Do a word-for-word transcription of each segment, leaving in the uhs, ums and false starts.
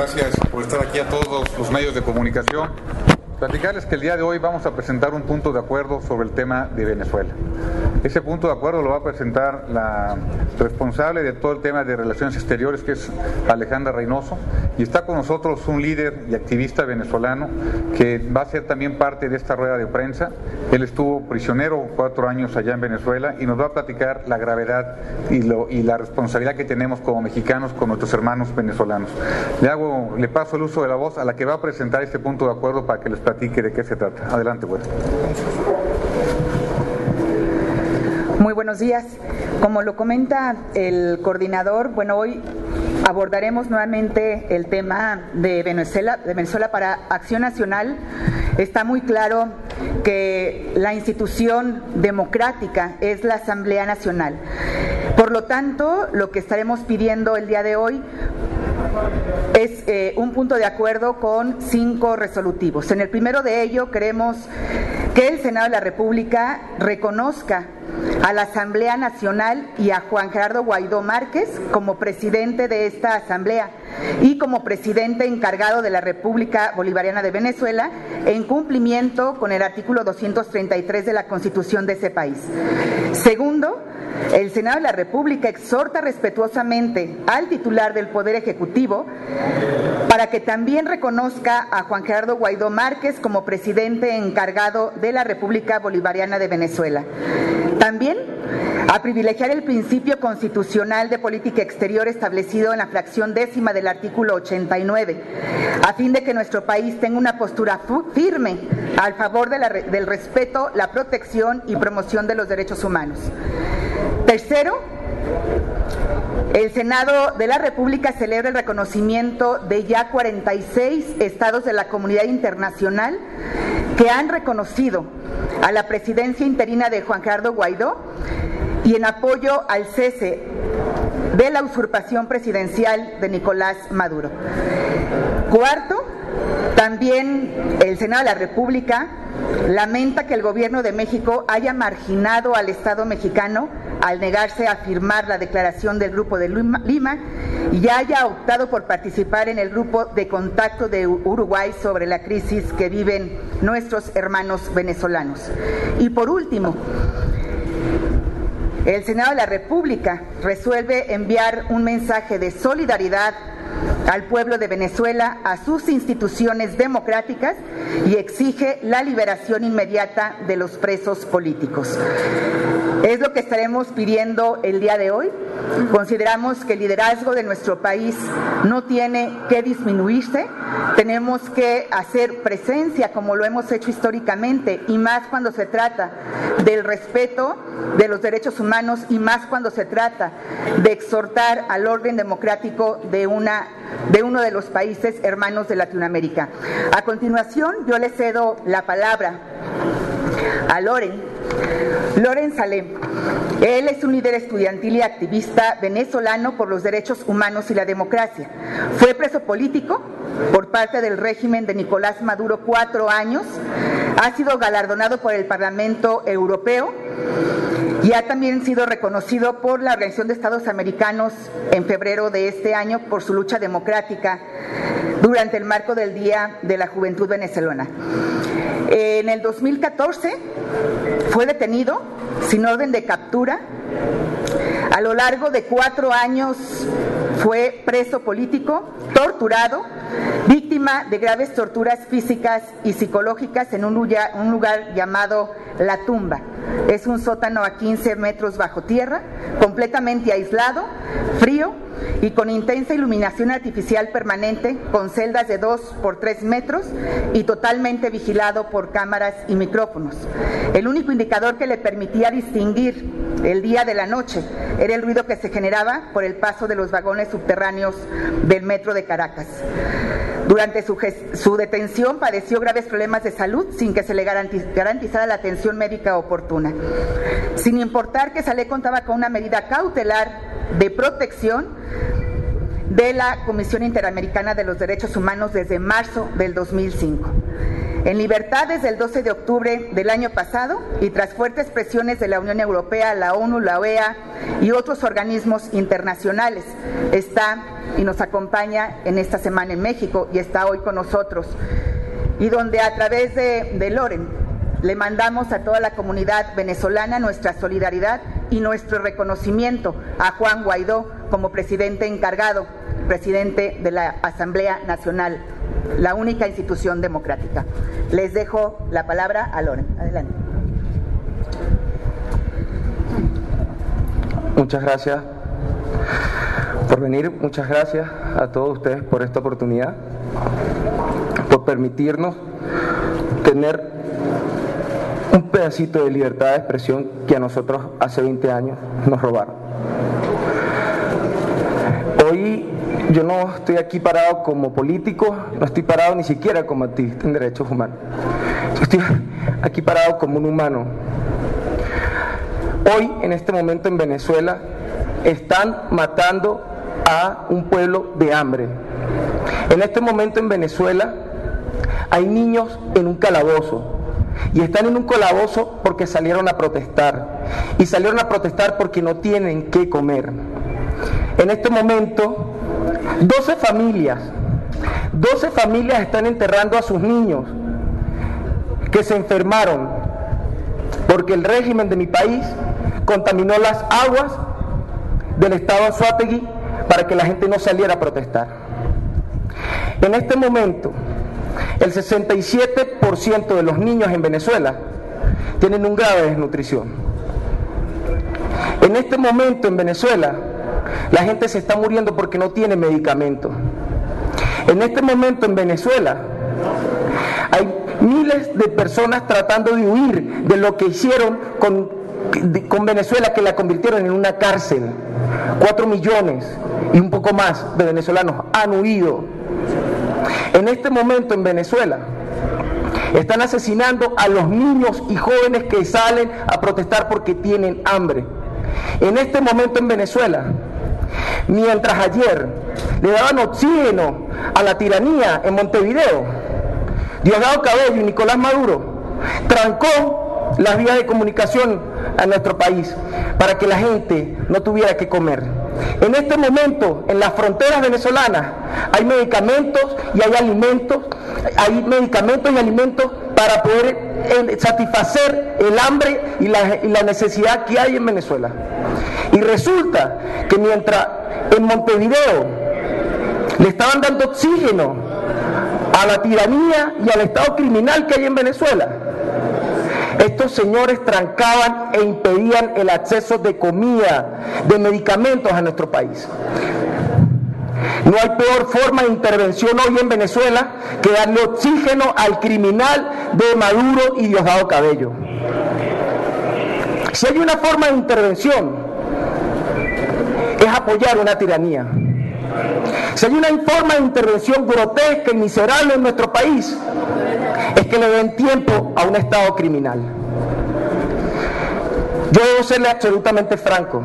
Gracias por estar aquí a todos los medios de comunicación. Platicarles que el día de hoy vamos a presentar un punto de acuerdo sobre el tema de Venezuela. Ese punto de acuerdo lo va a presentar la responsable de todo el tema de relaciones exteriores, que es Alejandra Reynoso, y está con nosotros un líder y activista venezolano que va a ser también parte de esta rueda de prensa. Él estuvo prisionero cuatro años allá en Venezuela y nos va a platicar la gravedad y, lo, y la responsabilidad que tenemos como mexicanos con nuestros hermanos venezolanos. Le hago, le paso el uso de la voz a la que va a presentar este punto de acuerdo para que les platique de qué se trata. Adelante, pues. Muy buenos días. Como lo comenta el coordinador, bueno, hoy abordaremos nuevamente el tema de Venezuela, de Venezuela para Acción Nacional. Está muy claro que la institución democrática es la Asamblea Nacional. Por lo tanto, lo que estaremos pidiendo el día de hoy es eh, un punto de acuerdo con cinco resolutivos. En el primero de ello queremos que el Senado de la República reconozca a la Asamblea Nacional y a Juan Gerardo Guaidó Márquez como presidente de esta Asamblea y como presidente encargado de la República Bolivariana de Venezuela en cumplimiento con el artículo doscientos treinta y tres de la Constitución de ese país. Segundo, el Senado de la República exhorta respetuosamente al titular del Poder Ejecutivo para que también reconozca a Juan Gerardo Guaidó Márquez como presidente encargado de la República Bolivariana de Venezuela. También a privilegiar el principio constitucional de política exterior establecido en la fracción décima del artículo ochenta y nueve, a fin de que nuestro país tenga una postura firme al favor de la, del respeto, la protección y promoción de los derechos humanos. Tercero, el Senado de la República celebra el reconocimiento de ya cuarenta y seis estados de la comunidad internacional que han reconocido a la presidencia interina de Juan Gerardo Guaidó y en apoyo al cese de la usurpación presidencial de Nicolás Maduro. Cuarto, también el Senado de la República lamenta que el gobierno de México haya marginado al Estado mexicano al negarse a firmar la declaración del Grupo de Lima y haya optado por participar en el Grupo de Contacto de Uruguay sobre la crisis que viven nuestros hermanos venezolanos. Y por último, el Senado de la República resuelve enviar un mensaje de solidaridad al pueblo de Venezuela, a sus instituciones democráticas y exige la liberación inmediata de los presos políticos. Es lo que estaremos pidiendo el día de hoy. Consideramos que el liderazgo de nuestro país no tiene que disminuirse, tenemos que hacer presencia como lo hemos hecho históricamente y más cuando se trata del respeto de los derechos humanos y más cuando se trata de exhortar al orden democrático de, una, de uno de los países hermanos de Latinoamérica. A continuación, yo le cedo la palabra a Loren. Loren Salem. Él es un líder estudiantil y activista venezolano por los derechos humanos y la democracia. Fue preso político por parte del régimen de Nicolás Maduro cuatro años. Ha sido galardonado por el Parlamento Europeo y ha también sido reconocido por la Organización de Estados Americanos en febrero de este año por su lucha democrática durante el marco del Día de la Juventud Venezolana. En el dos mil catorce fue detenido sin orden de captura. A lo largo de cuatro años fue preso político, torturado, víctima de graves torturas físicas y psicológicas en un lugar, un lugar llamado La Tumba. Es un sótano a quince metros bajo tierra, completamente aislado, frío y con intensa iluminación artificial permanente, con celdas de dos por tres metros y totalmente vigilado por cámaras y micrófonos. El único indicador que le permitía distinguir el día de la noche era el ruido que se generaba por el paso de los vagones subterráneos del metro de Caracas. Durante su, su detención padeció graves problemas de salud sin que se le garantizara la atención médica oportuna. Sin importar que Saleh contaba con una medida cautelar de protección de la Comisión Interamericana de los Derechos Humanos desde marzo del dos mil cinco. En libertad desde el doce de octubre del año pasado y tras fuertes presiones de la Unión Europea, la ONU, la O E A y otros organismos internacionales, está y nos acompaña en esta semana en México y está hoy con nosotros, y donde a través de, de Loren le mandamos a toda la comunidad venezolana nuestra solidaridad y nuestro reconocimiento a Juan Guaidó como presidente encargado, presidente de la Asamblea Nacional, la única institución democrática. Les dejo la palabra a Loren. Adelante. Muchas gracias por venir, muchas gracias a todos ustedes por esta oportunidad, por permitirnos tener un pedacito de libertad de expresión que a nosotros hace veinte años nos robaron. Hoy yo no estoy aquí parado como político, no estoy parado ni siquiera como activista en derechos humanos. Yo estoy aquí parado como un humano. Hoy, en este momento en Venezuela, están matando a un pueblo de hambre. En este momento en Venezuela hay niños en un calabozo. Y están en un calabozo porque salieron a protestar. Y salieron a protestar porque no tienen qué comer. En este momento, doce familias, doce familias están enterrando a sus niños que se enfermaron porque el régimen de mi país contaminó las aguas del estado Anzoátegui para que la gente no saliera a protestar. En este momento, el sesenta y siete por ciento de los niños en Venezuela tienen un grado de desnutrición. En este momento en Venezuela, la gente se está muriendo porque no tiene medicamentos. En este momento en Venezuela, hay miles de personas tratando de huir de lo que hicieron con, de, con Venezuela, que la convirtieron en una cárcel. Cuatro millones y un poco más de venezolanos han huido. En este momento en Venezuela están asesinando a los niños y jóvenes que salen a protestar porque tienen hambre. En este momento en Venezuela, mientras ayer le daban oxígeno a la tiranía en Montevideo, Diosdado Cabello y Nicolás Maduro trancó las vías de comunicación a nuestro país para que la gente no tuviera que comer. En este momento, en las fronteras venezolanas, hay medicamentos y hay alimentos, hay medicamentos y alimentos para poder eh, satisfacer el hambre y la, y la necesidad que hay en Venezuela. Y resulta que mientras en Montevideo le estaban dando oxígeno a la tiranía y al estado criminal que hay en Venezuela, estos señores trancaban e impedían el acceso de comida, de medicamentos a nuestro país. No hay peor forma de intervención hoy en Venezuela que darle oxígeno al criminal de Maduro y Diosdado Cabello. Si hay una forma de intervención, es apoyar una tiranía. Si hay una forma de intervención grotesca y miserable en nuestro país, es que le den tiempo a un Estado criminal. Yo debo serle absolutamente franco.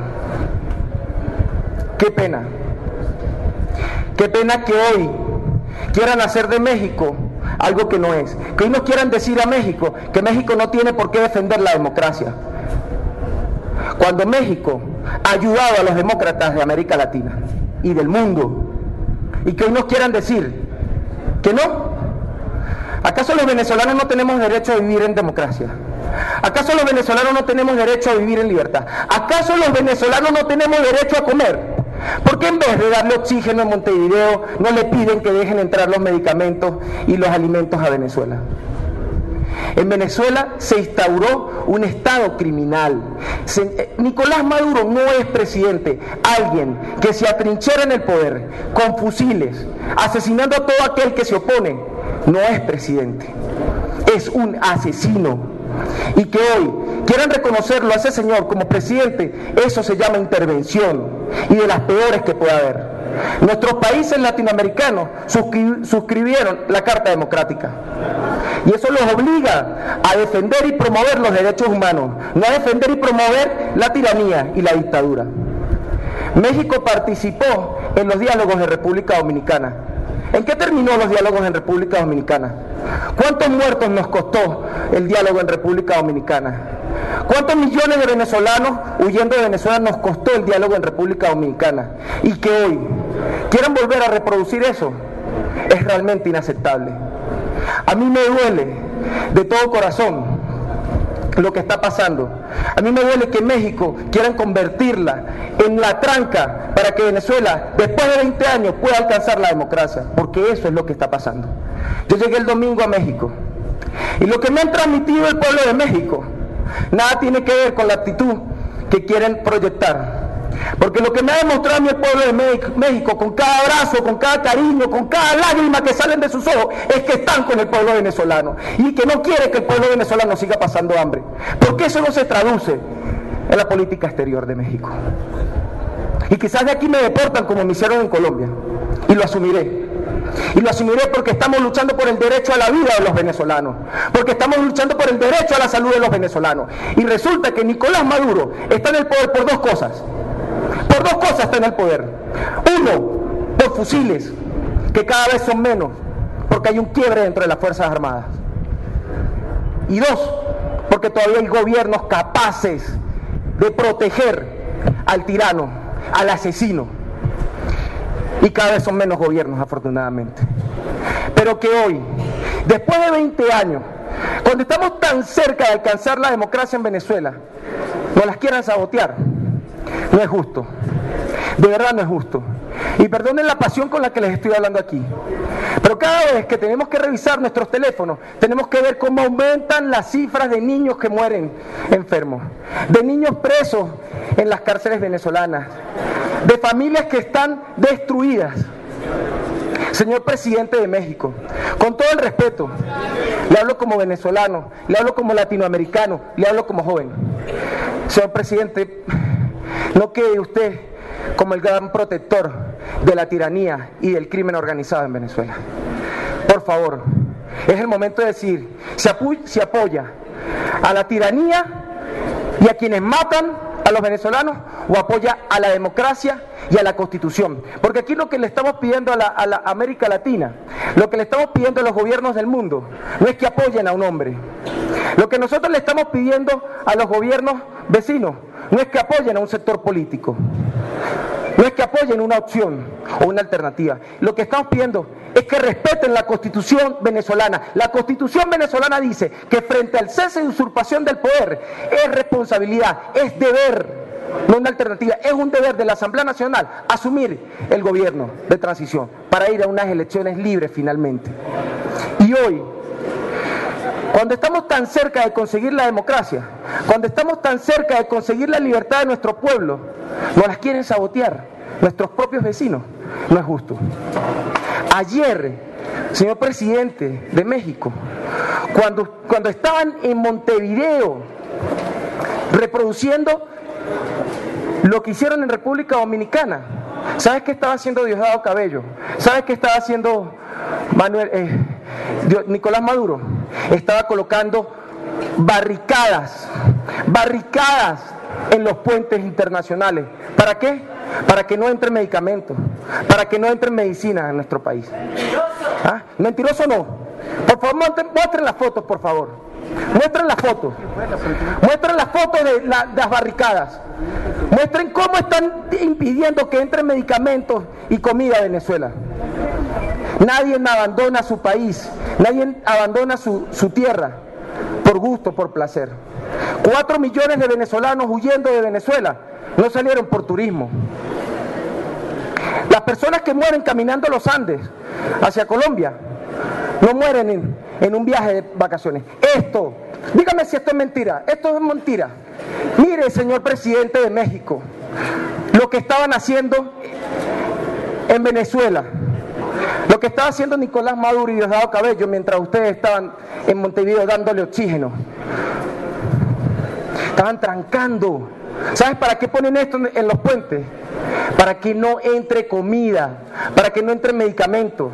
Qué pena. Qué pena que hoy quieran hacer de México algo que no es. Que hoy nos quieran decir a México que México no tiene por qué defender la democracia. Cuando México ha ayudado a los demócratas de América Latina y del mundo. Y que hoy nos quieran decir que no. ¿Acaso los venezolanos no tenemos derecho a vivir en democracia? ¿Acaso los venezolanos no tenemos derecho a vivir en libertad? ¿Acaso los venezolanos no tenemos derecho a comer? ¿Por qué en vez de darle oxígeno en Montevideo no le piden que dejen entrar los medicamentos y los alimentos a Venezuela? En Venezuela se instauró un estado criminal. Se, eh, Nicolás Maduro no es presidente, alguien que se atrinchera en el poder con fusiles, asesinando a todo aquel que se opone, no es presidente, es un asesino. Y que hoy quieran reconocerlo a ese señor como presidente, eso se llama intervención, y de las peores que pueda haber. Nuestros países latinoamericanos suscri- suscribieron la Carta Democrática. Y eso los obliga a defender y promover los derechos humanos, no a defender y promover la tiranía y la dictadura. México participó en los diálogos de República Dominicana, ¿En qué terminó los diálogos en República Dominicana? ¿Cuántos muertos nos costó el diálogo en República Dominicana? ¿Cuántos millones de venezolanos huyendo de Venezuela nos costó el diálogo en República Dominicana? Y que hoy quieran volver a reproducir eso es realmente inaceptable. A mí me duele de todo corazón lo que está pasando. A mí me duele que México quieran convertirla en la tranca para que Venezuela, después de veinte años, pueda alcanzar la democracia, porque eso es lo que está pasando. Yo llegué el domingo a México y lo que me han transmitido el pueblo de México nada tiene que ver con la actitud que quieren proyectar. Porque lo que me ha demostrado a mí el pueblo de México, con cada abrazo, con cada cariño, con cada lágrima que salen de sus ojos, es que están con el pueblo venezolano y que no quiere que el pueblo venezolano siga pasando hambre. Porque eso no se traduce en la política exterior de México. Y quizás de aquí me deportan como me hicieron en Colombia, y lo asumiré. Y lo asumiré porque estamos luchando por el derecho a la vida de los venezolanos, porque estamos luchando por el derecho a la salud de los venezolanos. Y resulta que Nicolás Maduro está en el poder por dos cosas. Por dos cosas está en el poder. Uno, por fusiles, que cada vez son menos, porque hay un quiebre dentro de las Fuerzas Armadas. Y dos, porque todavía hay gobiernos capaces de proteger al tirano, al asesino. Y cada vez son menos gobiernos, afortunadamente. Pero que hoy, después de veinte años, cuando estamos tan cerca de alcanzar la democracia en Venezuela, nos las quieran sabotear, no es justo. De verdad no es justo. Y perdonen la pasión con la que les estoy hablando aquí, pero cada vez que tenemos que revisar nuestros teléfonos, tenemos que ver cómo aumentan las cifras de niños que mueren enfermos, de niños presos en las cárceles venezolanas, de familias que están destruidas. Señor presidente de México, con todo el respeto, le hablo como venezolano, le hablo como latinoamericano, le hablo como joven. Señor presidente, no quede usted como el gran protector de la tiranía y del crimen organizado en Venezuela. Por favor, es el momento de decir si apoya, si apoya a la tiranía y a quienes matan a los venezolanos, o apoya a la democracia y a la Constitución. Porque aquí lo que le estamos pidiendo a la, a la América Latina, lo que le estamos pidiendo a los gobiernos del mundo, no es que apoyen a un hombre. Lo que nosotros le estamos pidiendo a los gobiernos vecinos no es que apoyen a un sector político, no es que apoyen una opción o una alternativa. Lo que estamos pidiendo es que respeten la Constitución venezolana. La Constitución venezolana dice que frente al cese de usurpación del poder es responsabilidad, es deber, no una alternativa, es un deber de la Asamblea Nacional asumir el gobierno de transición para ir a unas elecciones libres finalmente. Y hoy, cuando estamos tan cerca de conseguir la democracia, cuando estamos tan cerca de conseguir la libertad de nuestro pueblo, nos las quieren sabotear nuestros propios vecinos. No es justo. Ayer, señor presidente de México, cuando, cuando estaban en Montevideo reproduciendo lo que hicieron en República Dominicana, ¿sabes qué estaba haciendo Diosdado Cabello? ¿Sabes qué estaba haciendo Manuel, eh, Nicolás Maduro? Estaba colocando barricadas, barricadas en los puentes internacionales. ¿Para qué? Para que no entren medicamentos, para que no entren medicinas en nuestro país. ¿Ah? ¿Mentiroso no? Por favor, muestren las fotos, por favor. Muestren las fotos. Muestren las fotos de, la, de las barricadas. Muestren cómo están impidiendo que entren medicamentos y comida a Venezuela. Nadie abandona su país, nadie abandona su, su tierra por gusto, por placer. Cuatro millones de venezolanos huyendo de Venezuela no salieron por turismo. Las personas que mueren caminando los Andes hacia Colombia no mueren en, en un viaje de vacaciones. Esto, dígame si esto es mentira, esto es mentira. Mire, señor presidente de México, lo que estaban haciendo en Venezuela, lo que estaba haciendo Nicolás Maduro y Diosdado Cabello mientras ustedes estaban en Montevideo dándole oxígeno. Estaban trancando. ¿Sabes para qué ponen esto en los puentes? Para que no entre comida, para que no entre medicamentos.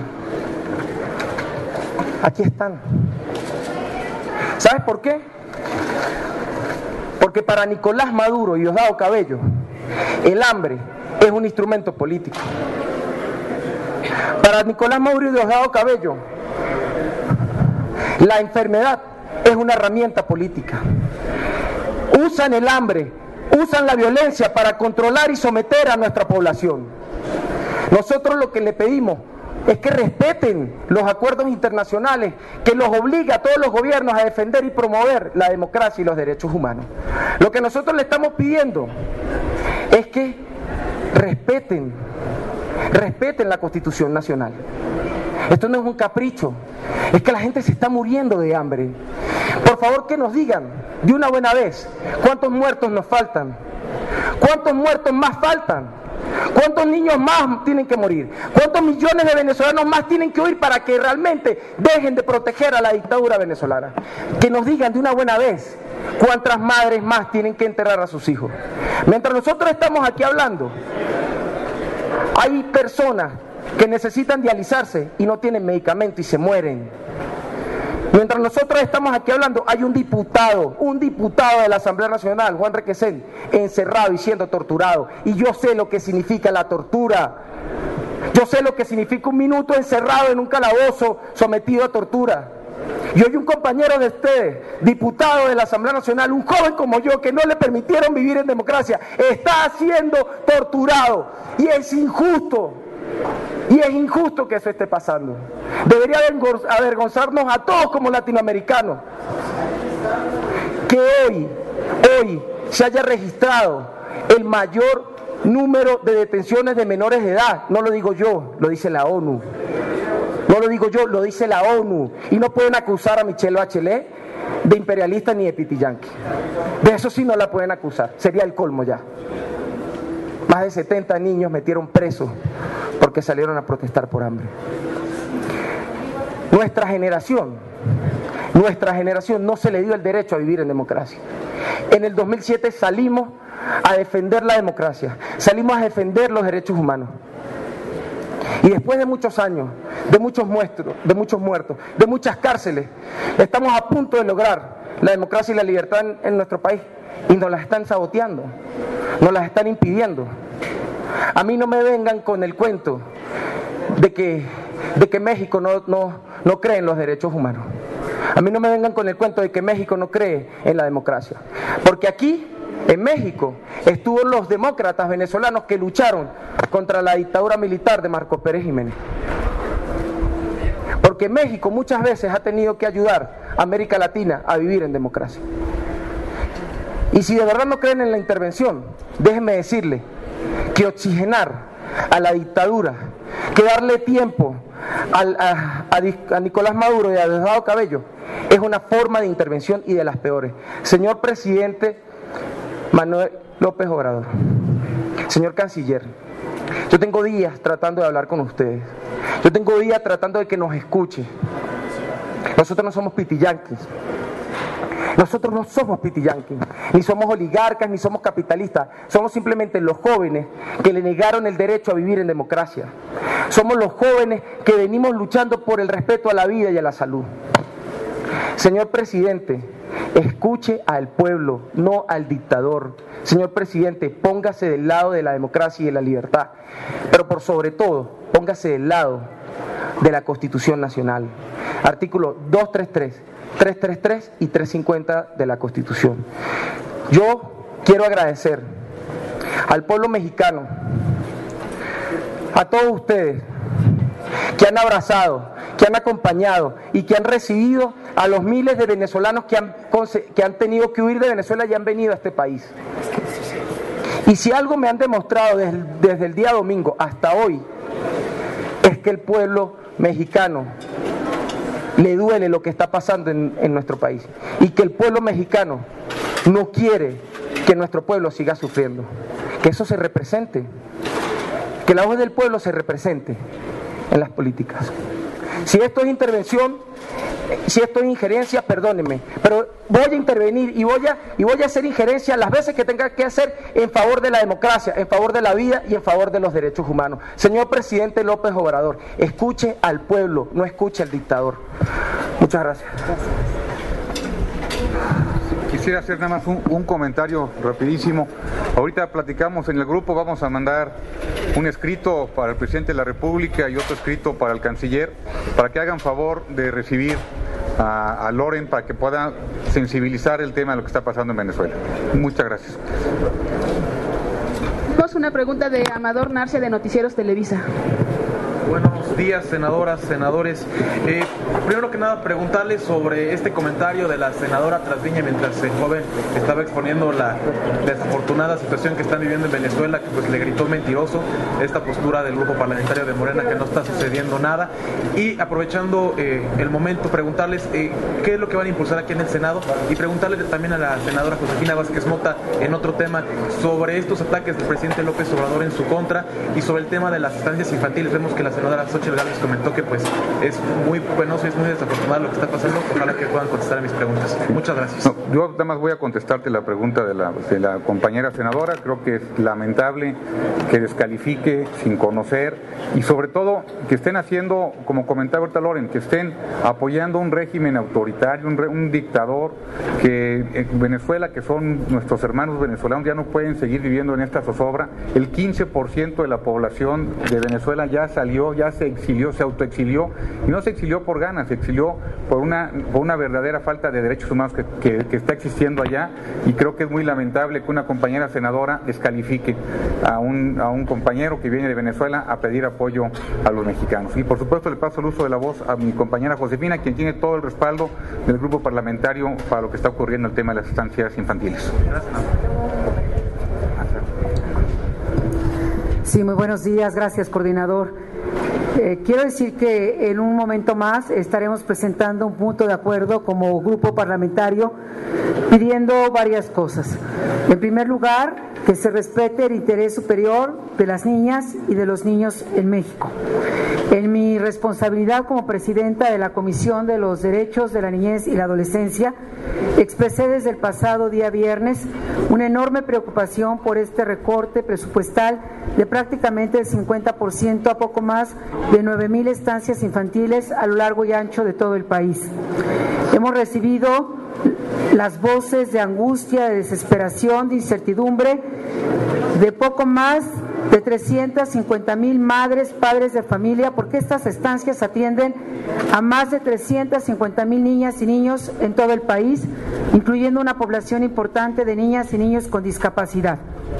Aquí están. ¿Sabes por qué? Porque para Nicolás Maduro y Diosdado Cabello, el hambre es un instrumento político. Para Nicolás Maduro y Diosdado Cabello, la enfermedad es una herramienta política. Usan el hambre, usan la violencia para controlar y someter a nuestra población. Nosotros lo que le pedimos es que respeten los acuerdos internacionales que los obliga a todos los gobiernos a defender y promover la democracia y los derechos humanos. Lo que nosotros le estamos pidiendo es que respeten, respeten la Constitución Nacional. Esto no es un capricho, es que la gente se está muriendo de hambre. Por favor, que nos digan de una buena vez cuántos muertos nos faltan, cuántos muertos más faltan. ¿Cuántos niños más tienen que morir? ¿Cuántos millones de venezolanos más tienen que huir para que realmente dejen de proteger a la dictadura venezolana? Que nos digan de una buena vez cuántas madres más tienen que enterrar a sus hijos. Mientras nosotros estamos aquí hablando, hay personas que necesitan dializarse y no tienen medicamento y se mueren. Mientras nosotros estamos aquí hablando, hay un diputado, un diputado de la Asamblea Nacional, Juan Requesén, encerrado y siendo torturado. Y yo sé lo que significa la tortura. Yo sé lo que significa un minuto encerrado en un calabozo, sometido a tortura. Y hoy un compañero de ustedes, diputado de la Asamblea Nacional, un joven como yo, que no le permitieron vivir en democracia, está siendo torturado. Y es injusto. Y es injusto que eso esté pasando. Debería avergonzarnos a todos como latinoamericanos que hoy, hoy se haya registrado el mayor número de detenciones de menores de edad. No lo digo yo, lo dice la ONU. No lo digo yo, lo dice la ONU. Y no pueden acusar a Michelle Bachelet de imperialista ni de pitiyanqui. De eso sí no la pueden acusar, sería el colmo ya. Más de setenta niños metieron presos porque salieron a protestar por hambre. Nuestra generación, nuestra generación no se le dio el derecho a vivir en democracia. En el dos mil siete salimos a defender la democracia, salimos a defender los derechos humanos. Y después de muchos años, de muchos muertos, de muchos muertos, de muchas cárceles, estamos a punto de lograr la democracia y la libertad en, en nuestro país. Y nos las están saboteando, nos las están impidiendo. A mí no me vengan con el cuento de que, de que México no, no, no cree en los derechos humanos. A mí no me vengan con el cuento de que México no cree en la democracia. Porque aquí, en México, estuvieron los demócratas venezolanos que lucharon contra la dictadura militar de Marcos Pérez Jiménez. Porque México muchas veces ha tenido que ayudar a América Latina a vivir en democracia. Y si de verdad no creen en la intervención, déjenme decirle que oxigenar a la dictadura, que darle tiempo al, a, a, a Nicolás Maduro y a Diosdado Cabello, es una forma de intervención y de las peores. Señor presidente Manuel López Obrador, señor canciller, yo tengo días tratando de hablar con ustedes, yo tengo días tratando de que nos escuche. Nosotros no somos pitiyanquis. Nosotros no somos pitiyanquis, ni somos oligarcas, ni somos capitalistas. Somos simplemente los jóvenes que le negaron el derecho a vivir en democracia. Somos los jóvenes que venimos luchando por el respeto a la vida y a la salud. Señor presidente, escuche al pueblo, no al dictador. Señor presidente, póngase del lado de la democracia y de la libertad. Pero por sobre todo, póngase del lado de la Constitución Nacional. Artículo doscientos treinta y tres. trescientos treinta y tres y trescientos cincuenta de la Constitución. Yo quiero agradecer al pueblo mexicano, a todos ustedes que han abrazado, que han acompañado y que han recibido a los miles de venezolanos que han, que han tenido que huir de Venezuela y han venido a este país. Y si algo me han demostrado desde, desde el día domingo hasta hoy, es que el pueblo mexicano le duele lo que está pasando en, en nuestro país y que el pueblo mexicano no quiere que nuestro pueblo siga sufriendo, que eso se represente, que la voz del pueblo se represente en las políticas. Si esto es intervención, si esto es injerencia, perdónenme, pero voy a intervenir y voy a, y voy a hacer injerencia las veces que tenga que hacer en favor de la democracia, en favor de la vida y en favor de los derechos humanos. Señor presidente López Obrador, escuche al pueblo, no escuche al dictador. Muchas gracias. Quisiera hacer nada más un, un comentario rapidísimo. Ahorita platicamos en el grupo, vamos a mandar un escrito para el presidente de la República y otro escrito para el canciller, para que hagan favor de recibir a, a Loren para que pueda sensibilizar el tema de lo que está pasando en Venezuela. Muchas gracias. Tenemos una pregunta de Amador Narcia de Noticieros Televisa. Buenos días, senadoras, senadores. Eh, primero que nada, preguntarles sobre este comentario de la senadora Trasviña mientras el joven estaba exponiendo la desafortunada situación que están viviendo en Venezuela, que pues le gritó mentiroso, esta postura del grupo parlamentario de Morena, que no está sucediendo nada. Y aprovechando eh, el momento, preguntarles eh, qué es lo que van a impulsar aquí en el Senado, y preguntarle también a la senadora Josefina Vázquez Mota en otro tema sobre estos ataques del presidente López Obrador en su contra y sobre el tema de las estancias infantiles. Vemos que la senadora Xochitl Gálvez comentó que pues es muy penoso y es muy desafortunado lo que está pasando. Ojalá que puedan contestar a mis preguntas. Muchas gracias. No, yo nada más voy a contestarte la pregunta de la, de la compañera senadora. Creo que es lamentable que descalifique sin conocer y sobre todo que estén haciendo, como comentaba ahorita Loren, que estén apoyando un régimen autoritario, un, re, un dictador, que en Venezuela, que son nuestros hermanos venezolanos, ya no pueden seguir viviendo en esta zozobra. El quince por ciento de la población de Venezuela ya salió, ya se exilió, se autoexilió, y no se exilió por ganas, se exilió por una, por una verdadera falta de derechos humanos que, que, que está existiendo allá, y creo que es muy lamentable que una compañera senadora descalifique a un, a un compañero que viene de Venezuela a pedir apoyo a los mexicanos. Y por supuesto le paso el uso de la voz a mi compañera Josefina, quien tiene todo el respaldo del grupo parlamentario para lo que está ocurriendo en el tema de las estancias infantiles. Gracias. Sí, muy buenos días, gracias, coordinador. Eh, quiero decir que en un momento más estaremos presentando un punto de acuerdo como grupo parlamentario pidiendo varias cosas. En primer lugar, que se respete el interés superior de las niñas y de los niños en México. En mi responsabilidad como presidenta de la Comisión de los Derechos de la Niñez y la Adolescencia, expresé desde el pasado día viernes una enorme preocupación por este recorte presupuestal de prácticamente el cincuenta por ciento a poco más de nueve mil estancias infantiles a lo largo y ancho de todo el país. Hemos recibido las voces de angustia, de desesperación, de incertidumbre de poco más de trescientas cincuenta mil madres, padres de familia, porque estas estancias atienden a más de trescientas cincuenta mil niñas y niños en todo el país, incluyendo una población importante de niñas y niños con discapacidad.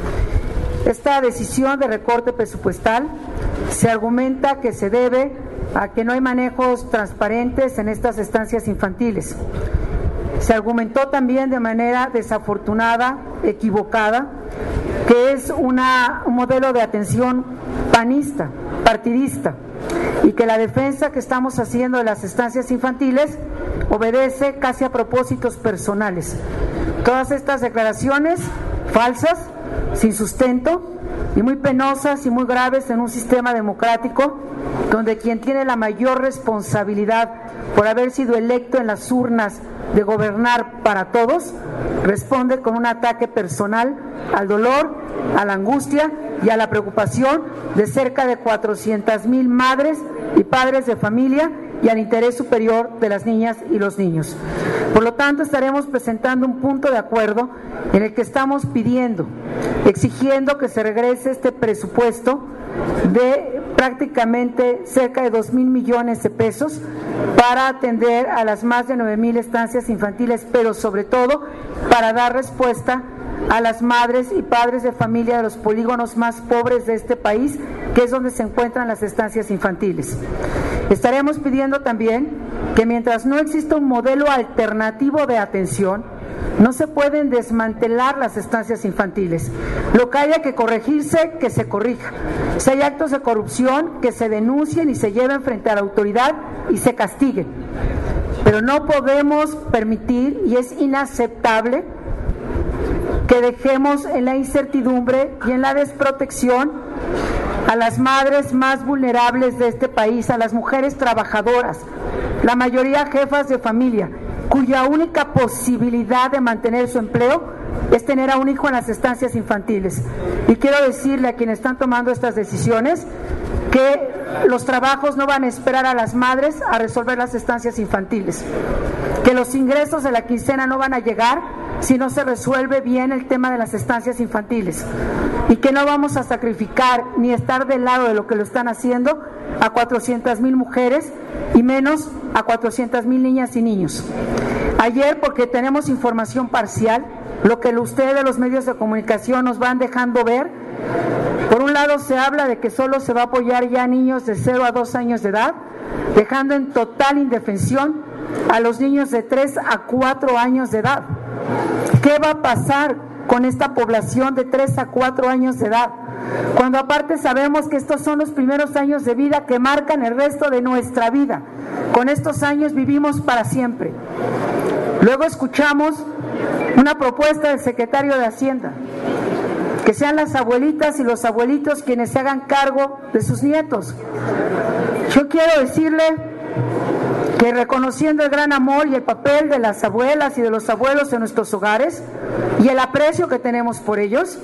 Esta decisión de recorte presupuestal se argumenta que se debe a que no hay manejos transparentes en estas estancias infantiles. Se argumentó también de manera desafortunada, equivocada, que es una, un modelo de atención panista, partidista, y que la defensa que estamos haciendo de las estancias infantiles obedece casi a propósitos personales. Todas estas declaraciones falsas, sin sustento y muy penosas y muy graves en un sistema democrático donde quien tiene la mayor responsabilidad por haber sido electo en las urnas de gobernar para todos, responde con un ataque personal al dolor, a la angustia y a la preocupación de cerca de cuatrocientas mil madres y padres de familia y al interés superior de las niñas y los niños. Por lo tanto, estaremos presentando un punto de acuerdo en el que estamos pidiendo, exigiendo que se regrese este presupuesto de prácticamente cerca de dos mil millones de pesos para atender a las más de nueve mil estancias infantiles, pero sobre todo para dar respuesta a las madres y padres de familia de los polígonos más pobres de este país, que es donde se encuentran las estancias infantiles. Estaremos pidiendo también que mientras no exista un modelo alternativo de atención, no se pueden desmantelar las estancias infantiles. Lo que haya que corregirse, que se corrija. Si hay actos de corrupción, que se denuncien y se lleven frente a la autoridad y se castiguen. Pero no podemos permitir, y es inaceptable, que dejemos en la incertidumbre y en la desprotección a las madres más vulnerables de este país, a las mujeres trabajadoras, la mayoría jefas de familia, cuya única posibilidad de mantener su empleo es tener a un hijo en las estancias infantiles. Y quiero decirle a quienes están tomando estas decisiones que los trabajos no van a esperar a las madres a resolver las estancias infantiles, que los ingresos de la quincena no van a llegar si no se resuelve bien el tema de las estancias infantiles. y que no vamos a sacrificar ni estar del lado de lo que lo están haciendo a cuatrocientas mil mujeres y menos a cuatrocientas mil niñas y niños. Ayer, porque tenemos información parcial, lo que ustedes de los medios de comunicación nos van dejando ver, por un lado se habla de que solo se va a apoyar ya a niños de cero a dos años de edad, dejando en total indefensión a los niños de tres a cuatro años de edad. ¿Qué va a pasar con esta población de tres a cuatro años de edad? Cuando aparte sabemos que estos son los primeros años de vida que marcan el resto de nuestra vida. Con estos años vivimos para siempre. Luego escuchamos una propuesta del secretario de Hacienda, que sean las abuelitas y los abuelitos quienes se hagan cargo de sus nietos. Yo quiero decirle que reconociendo el gran amor y el papel de las abuelas y de los abuelos en nuestros hogares y el aprecio que tenemos por ellos,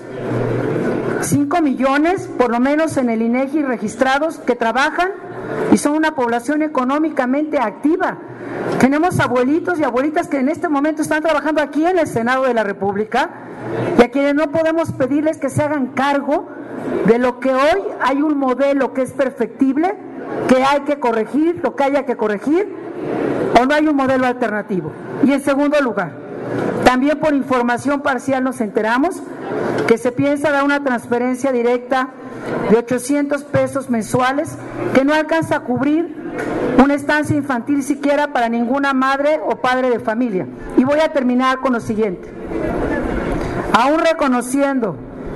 cinco millones, por lo menos en el INEGI registrados, que trabajan y son una población económicamente activa. Tenemos abuelitos y abuelitas que en este momento están trabajando aquí en el Senado de la República y a quienes no podemos pedirles que se hagan cargo de lo que hoy hay un modelo que es perfectible, que hay que corregir, lo que haya que corregir, o no hay un modelo alternativo. Y en segundo lugar, también por información parcial nos enteramos que se piensa dar una transferencia directa de ochocientos pesos mensuales que no alcanza a cubrir una estancia infantil siquiera para ninguna madre o padre de familia. Y voy a terminar con lo siguiente. Aún reconociendo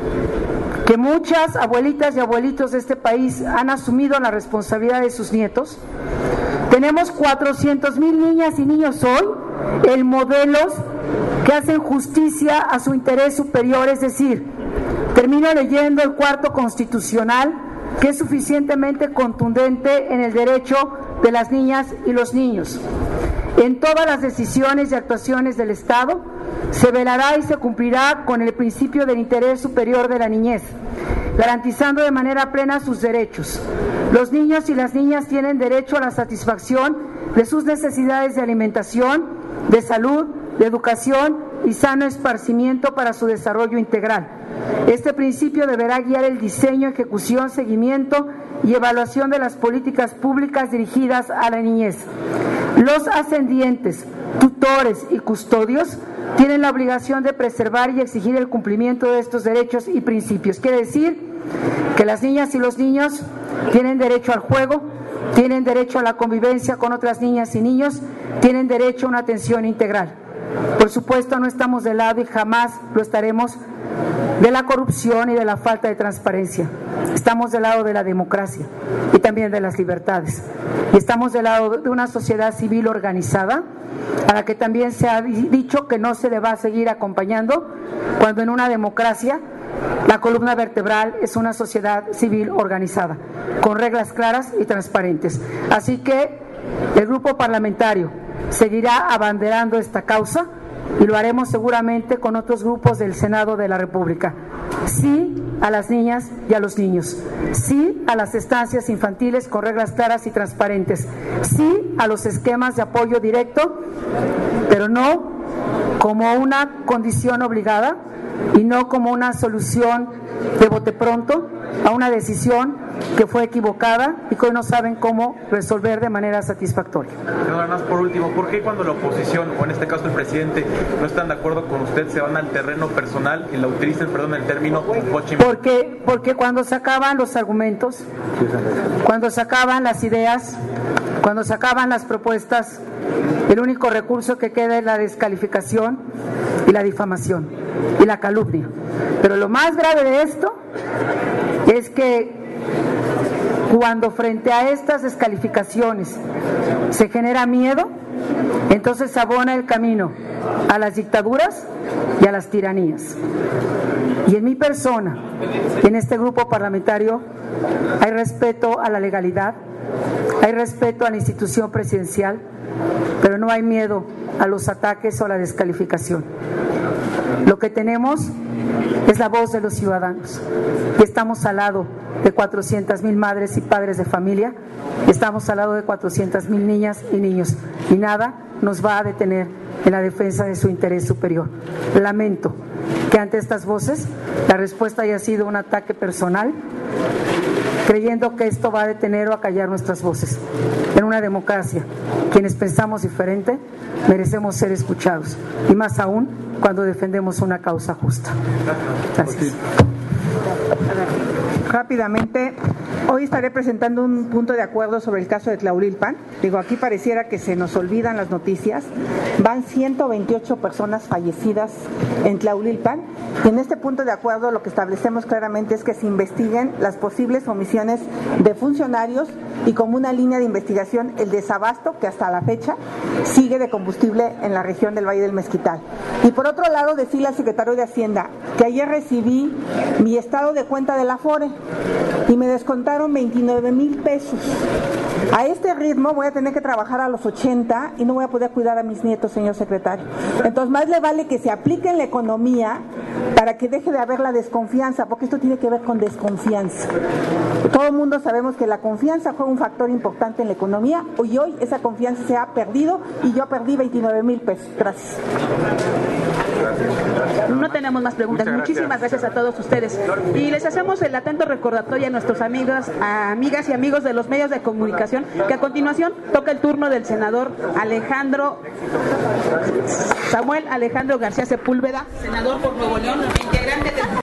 que muchas abuelitas y abuelitos de este país han asumido la responsabilidad de sus nietos, tenemos cuatrocientas mil niñas y niños hoy en modelos que hacen justicia a su interés superior, es decir, termino leyendo el cuarto constitucional, que es suficientemente contundente en el derecho de las niñas y los niños. En todas las decisiones y actuaciones del Estado se velará y se cumplirá con el principio del interés superior de la niñez, garantizando de manera plena sus derechos. Los niños y las niñas tienen derecho a la satisfacción de sus necesidades de alimentación, de salud, de educación y sano esparcimiento para su desarrollo integral. Este principio deberá guiar el diseño, ejecución, seguimiento y evaluación de las políticas públicas dirigidas a la niñez. Los ascendientes, tutores y custodios tienen la obligación de preservar y exigir el cumplimiento de estos derechos y principios. Quiere decir que las niñas y los niños tienen derecho al juego, tienen derecho a la convivencia con otras niñas y niños, tienen derecho a una atención integral. Por supuesto, no estamos de lado y jamás lo estaremos de la corrupción y de la falta de transparencia. Estamos del lado de la democracia y también de las libertades. Y estamos del lado de una sociedad civil organizada, a la que también se ha dicho que no se le va a seguir acompañando, cuando en una democracia la columna vertebral es una sociedad civil organizada, con reglas claras y transparentes. Así que el grupo parlamentario seguirá abanderando esta causa y lo haremos seguramente con otros grupos del Senado de la República. Sí a las niñas y a los niños, sí a las estancias infantiles con reglas claras y transparentes, sí a los esquemas de apoyo directo, pero no como una condición obligada y no como una solución de bote pronto a una decisión que fue equivocada y que hoy no saben cómo resolver de manera satisfactoria. Nada más por último, ¿por qué cuando la oposición, o en este caso el presidente, no están de acuerdo con usted, se van al terreno personal y la utilizan, perdón, el término coaching? Porque, porque cuando sacaban los argumentos, cuando sacaban las ideas, cuando sacaban las propuestas, el único recurso que queda es la descalificación y la difamación y la calumnia. Pero lo más grave de esto es que cuando frente a estas descalificaciones se genera miedo, entonces se abona el camino a las dictaduras y a las tiranías. Y en mi persona, y en este grupo parlamentario, hay respeto a la legalidad, hay respeto a la institución presidencial, pero no hay miedo a los ataques o a la descalificación. Lo que tenemos es la voz de los ciudadanos y estamos al lado de cuatrocientas mil madres y padres de familia, estamos al lado de cuatrocientas mil niñas y niños y nada nos va a detener en la defensa de su interés superior. Lamento que ante estas voces la respuesta haya sido un ataque personal, creyendo que esto va a detener o a callar nuestras voces. En una democracia, quienes pensamos diferente merecemos ser escuchados, y más aún cuando defendemos una causa justa. Gracias. Rápidamente, hoy estaré presentando un punto de acuerdo sobre el caso de Tlahuelilpan. Digo, aquí pareciera que se nos olvidan las noticias. Van ciento veintiocho personas fallecidas en Tlahuelilpan, y en este punto de acuerdo lo que establecemos claramente es que se investiguen las posibles omisiones de funcionarios y como una línea de investigación el desabasto que hasta la fecha sigue de combustible en la región del Valle del Mezquital. Y por otro lado, decirle al secretario de Hacienda que ayer recibí mi estado de cuenta del Afore y me descontaron veintinueve mil pesos. A este ritmo voy a tener que trabajar a los ochenta y no voy a poder cuidar a mis nietos, señor secretario. Entonces más le vale que se aplique en la economía para que deje de haber la desconfianza, porque esto tiene que ver con desconfianza. Todo el mundo sabemos que la confianza fue un factor importante en la economía, y hoy esa confianza se ha perdido y yo perdí veintinueve mil pesos. Gracias. No tenemos más preguntas. Muchas Muchísimas gracias. gracias a todos ustedes. Y les hacemos el atento recordatorio a nuestros amigos, a amigas y amigos de los medios de comunicación, que a continuación toca el turno del senador Alejandro Samuel Alejandro García Sepúlveda, senador por Nuevo León, integrante del